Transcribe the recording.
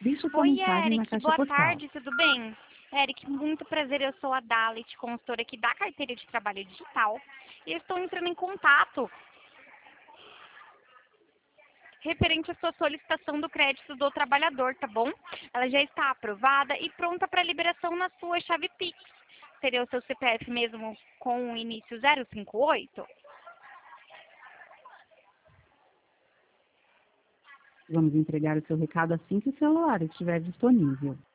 Deixe sua Oi, mensagem na Eric, caixa boa postal. tarde, tudo bem? Eric, muito prazer, eu sou a Dalit, consultora aqui da carteira de trabalho digital. E eu estou entrando em contato referente à sua solicitação do crédito do trabalhador, tá bom? Ela já está aprovada e pronta para liberação na sua chave Pix. Seria o seu CPF mesmo com o início 058? Vamos entregar o seu recado assim que o celular estiver disponível.